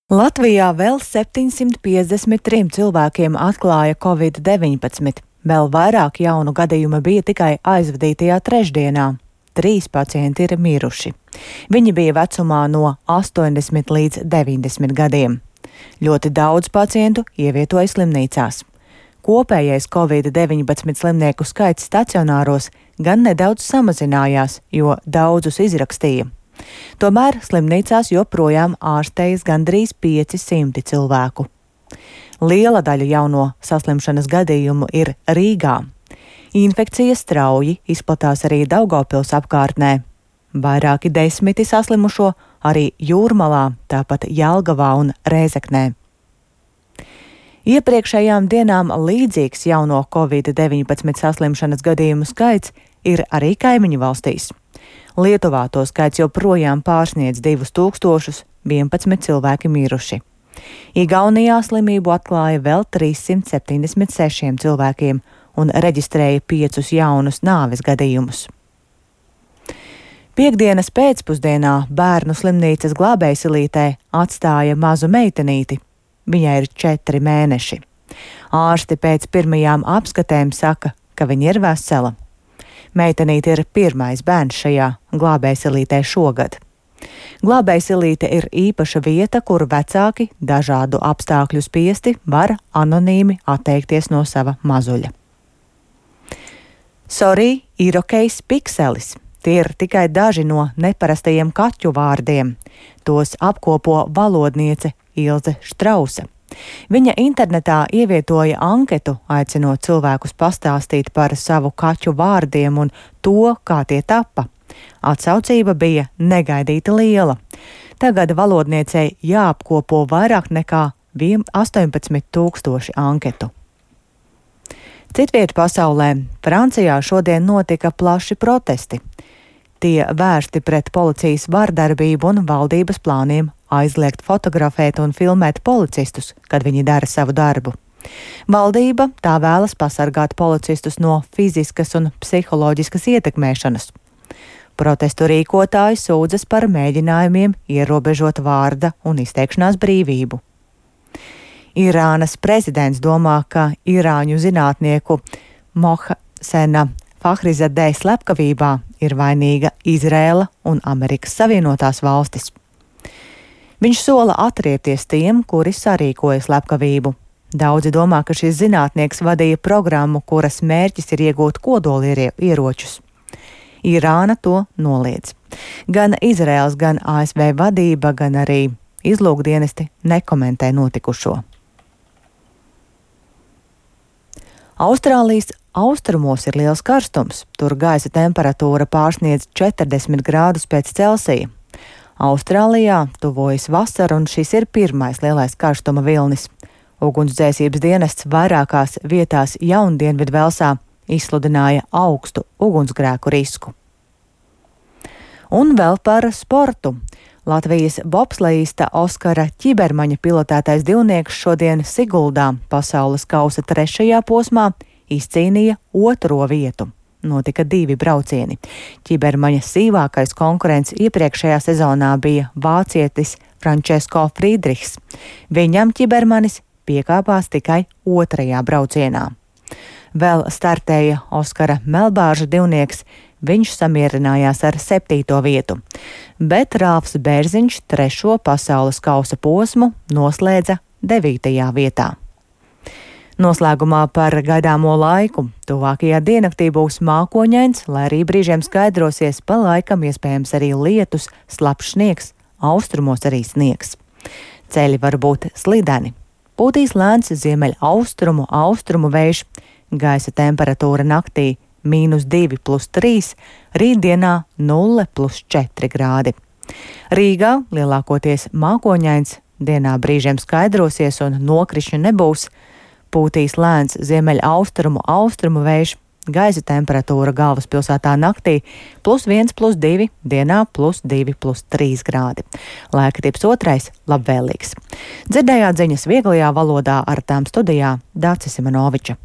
Latvijā vēl 753 cilvēkiem atklāja Covid-19. Vēl vairāk jaunu gadījumu bija tikai aizvadītajā trešdienā. 3 pacienti ir miruši. Viņi bija vecumā no 80 līdz 90 gadiem. Ļoti daudz pacientu ievietoja slimnīcās. Kopējais Covid-19 slimnieku skaits stacionāros gan nedaudz samazinājās, jo daudzus izrakstīja. Tomēr slimnīcās joprojām ārstējas gandrīz 500 cilvēku. Liela daļa jauno saslimšanas gadījumu ir Rīgā. Infekcija strauji izplatās arī Daugavpils apkārtnē. Vairāki desmiti saslimušo arī Jūrmalā, tāpat Jelgavā un Rēzeknē. Iepriekšējām dienām līdzīgs jauno Covid-19 saslimšanas gadījumu skaits ir arī kaimiņu valstīs. Lietuvā to skaits joprojām pārsniedz 2000, 11 cilvēki miruši. Igaunijā slimību atklāja vēl 376 cilvēkiem un reģistrēja 5 jaunus nāves gadījumus. Piektdienas pēcpusdienā bērnu slimnīcas Glābējsilītē atstāja mazu meitenīti. Viņai ir 4 mēneši. Ārsti pēc pirmajām apskatēm saka, ka viņa ir vesela. Meitenīte ir pirmais bērns šajā Glābējsilītē šogad. Glābējsilīte ir īpaša vieta, kur vecāki dažādu apstākļu spiesti var anonīmi atteikties no sava mazuļa. Sorry, ir okejs pikselis. Tie ir tikai daži no neparastajiem kaķu vārdiem. Tos apkopo valodniece Ilze Štrausa. Viņa internetā ievietoja anketu, aicinot cilvēkus pastāstīt par savu kaķu vārdiem un to, kā tie tappa. Atsaucība bija negaidīti liela. Tagad valodniecei jāapkopo vairāk nekā 18,000 anketu. Citviet pasaulē, Francijā šodien notika plaši protesti. Tie vērsti pret policijas vardarbību un valdības plāniem aizliegt fotografēt un filmēt policistus, kad viņi dara savu darbu. Valdība tā vēlas pasargāt policistus no fiziskas un psiholoģiskas ietekmēšanas. Protestu rīkotāji sūdzas par mēģinājumiem ierobežot vārda un izteikšanās brīvību. Irānas prezidents domā, ka irāņu zinātnieku Mohsena Fahrizadē slepkavībā ir vainīga Izraela un Amerikas Savienotās valstis. Viņš sola atriepties tiem, kuri sarīkoja slepkavību. Daudzi domā, ka šis zinātnieks vadīja programmu, kuras mērķis ir iegūt kodolieročus. Irāna to noliedz. Gan Izraels, gan ASV vadība, gan arī izlūkdienesti nekomentē notikušo. Austrālijas austrumos ir liels karstums. Tur gaisa temperatūra pārsniedz 40 grādus pēc Celsija. Austrālijā tuvojas vasara, un šis ir pirmais lielais karstuma vilnis. Ugunsdzēsības dienests vairākās vietās Jaundienvidvelsā izsludināja augstu ugunsgrēku risku. Un vēl par sportu. Latvijas bobslejista Oskara Ķibermaņa pilotētais divnieks šodien Siguldā pasaules kausa 3. posmā izcīnīja 2. vietu. Notika 2 braucieni. Ķibermaņa sīvākais konkurents iepriekšējā sezonā bija vācietis Francesco Friedrichs. Viņam Ķibermanis piekāpās tikai 2. braucienā. Vēl startēja Oskara Melbārža divnieks, viņš samierinājās ar 7. vietu, bet Ralfs Bērziņš 3. pasaules kausa posmu noslēdza 9. vietā. Noslēgumā par gaidāmo laiku. Tuvākajā diennaktī būs mākoņains, lai arī brīžiem skaidrosies, pa laikam iespējams arī lietus, slapjš sniegs, austrumos arī sniegs. Ceļi var būt slideni. Pūtīs lēns ziemeļaustrumu vējš, gaisa temperatūra naktī -2+3, rītdienā 0+4 grādi. Rīgā lielākoties mākoņains, dienā brīžiem skaidrosies un nokrišņu nebūs. Pūtīs lēns ziemeļaustrumu vējš, gaisa temperatūra galvaspilsētā naktī +1+2, dienā +2+3 grādi. Laika tips 2. labvēlīgs. Dzirdējāt ziņas vieglajā valodā, ar tām studijā Dācis Simonoviča.